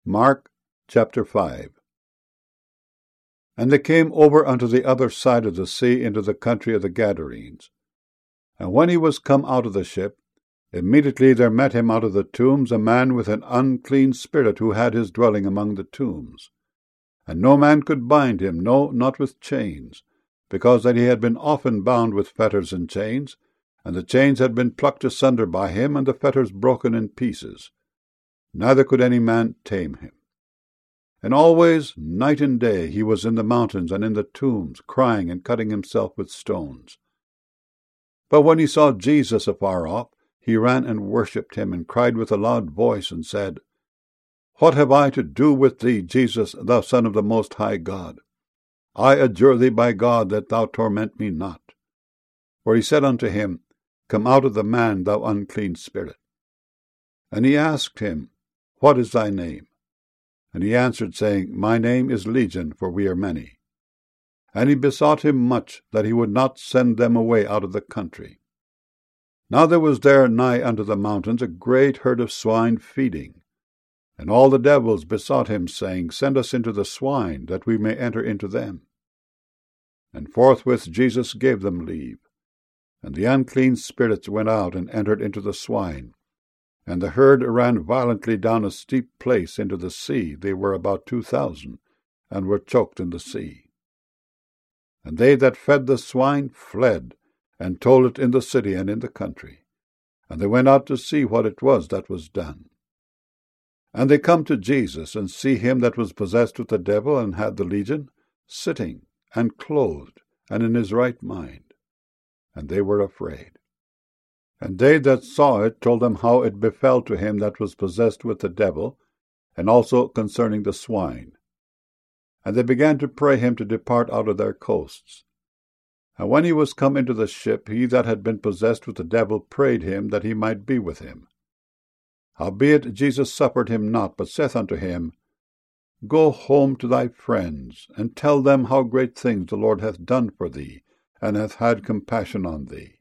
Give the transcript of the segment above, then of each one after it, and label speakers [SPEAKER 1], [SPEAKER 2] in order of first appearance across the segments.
[SPEAKER 1] Mark chapter 5. And they came over unto the other side of the sea into the country of the Gadarenes. And when he was come out of the ship, immediately there met him out of the tombs a man with an unclean spirit, who had his dwelling among the tombs. And no man could bind him, no, not with chains, because that he had been often bound with fetters and chains, and the chains had been plucked asunder by him, and the fetters broken in pieces. Neither could any man tame him. And always, night and day, he was in the mountains and in the tombs, crying and cutting himself with stones. But when he saw Jesus afar off, he ran and worshipped him, and cried with a loud voice, and said, What have I to do with thee, Jesus, thou Son of the Most High God? I adjure thee by God that thou torment me not. For he said unto him, Come out of the man, thou unclean spirit. And he asked him, What is thy name? And he answered, saying, My name is Legion, for we are many. And he besought him much that he would not send them away out of the country. Now there was there nigh unto the mountains a great herd of swine feeding. And all the devils besought him, saying, Send us into the swine, that we may enter into them. And forthwith Jesus gave them leave. And the unclean spirits went out and entered into the swine. And the herd ran violently down a steep place into the sea. They were about 2,000, and were choked in the sea. And they that fed the swine fled, and told it in the city and in the country. And they went out to see what it was that was done. And they come to Jesus, and see him that was possessed with the devil, and had the legion, sitting, and clothed, and in his right mind. And they were afraid. And they that saw it told them how it befell to him that was possessed with the devil, and also concerning the swine. And they began to pray him to depart out of their coasts. And when he was come into the ship, he that had been possessed with the devil prayed him that he might be with him. Howbeit Jesus suffered him not, but saith unto him, Go home to thy friends, and tell them how great things the Lord hath done for thee, and hath had compassion on thee.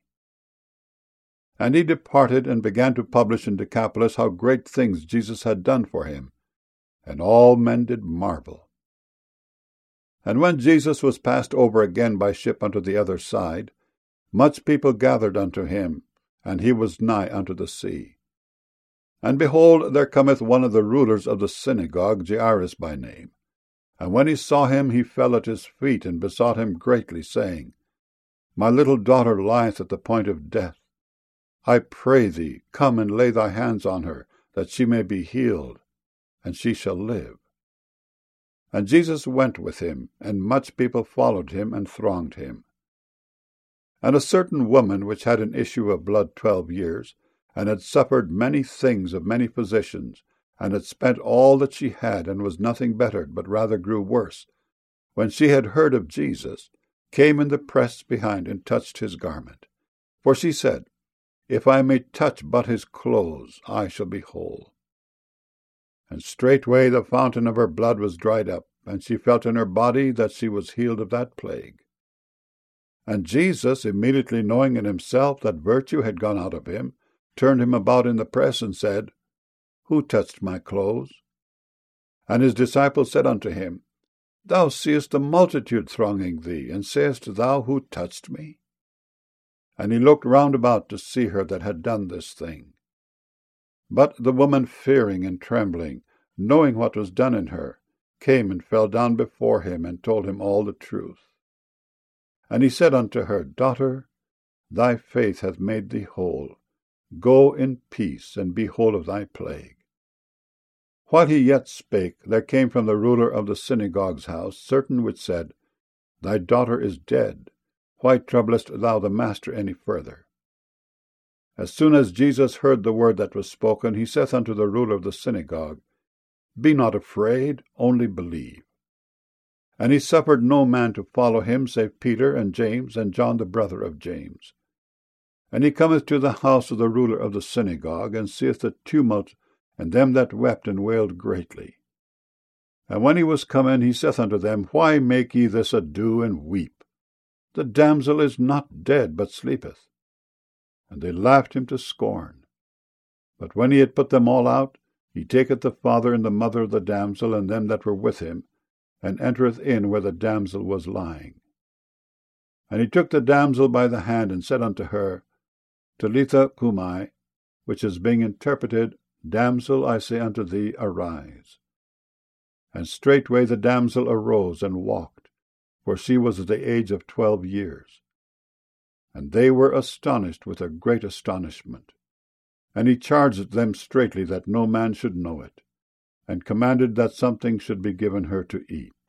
[SPEAKER 1] And he departed, and began to publish in Decapolis how great things Jesus had done for him. And all men did marvel. And when Jesus was passed over again by ship unto the other side, much people gathered unto him, and he was nigh unto the sea. And behold, there cometh one of the rulers of the synagogue, Jairus by name. And when he saw him, he fell at his feet, and besought him greatly, saying, My little daughter lieth at the point of death. I pray thee, come and lay thy hands on her, that she may be healed, and she shall live. And Jesus went with him, and much people followed him, and thronged him. And a certain woman, which had an issue of blood 12 years, and had suffered many things of many physicians, and had spent all that she had, and was nothing bettered, but rather grew worse, when she had heard of Jesus, came in the press behind, and touched his garment. For she said, If I may touch but his clothes, I shall be whole. And straightway the fountain of her blood was dried up, and she felt in her body that she was healed of that plague. And Jesus, immediately knowing in himself that virtue had gone out of him, turned him about in the press, and said, Who touched my clothes? And his disciples said unto him, Thou seest the multitude thronging thee, and sayest thou, Who touched me? And he looked round about to see her that had done this thing. But the woman, fearing and trembling, knowing what was done in her, came and fell down before him, and told him all the truth. And he said unto her, Daughter, thy faith hath made thee whole. Go in peace, and be whole of thy plague. While he yet spake, there came from the ruler of the synagogue's house certain which said, Thy daughter is dead. Why troublest thou the master any further? As soon as Jesus heard the word that was spoken, he saith unto the ruler of the synagogue, Be not afraid, only believe. And he suffered no man to follow him, save Peter and James and John the brother of James. And he cometh to the house of the ruler of the synagogue, and seeth the tumult, and them that wept and wailed greatly. And when he was come in, he saith unto them, Why make ye this ado, and weep? The damsel is not dead, but sleepeth. And they laughed him to scorn. But when he had put them all out, he taketh the father and the mother of the damsel and them that were with him, and entereth in where the damsel was lying. And he took the damsel by the hand, and said unto her, Talitha cumi, which is being interpreted, Damsel, I say unto thee, arise. And straightway the damsel arose and walked, for she was of the age of 12 years. And they were astonished with a great astonishment. And he charged them straitly that no man should know it, and commanded that something should be given her to eat.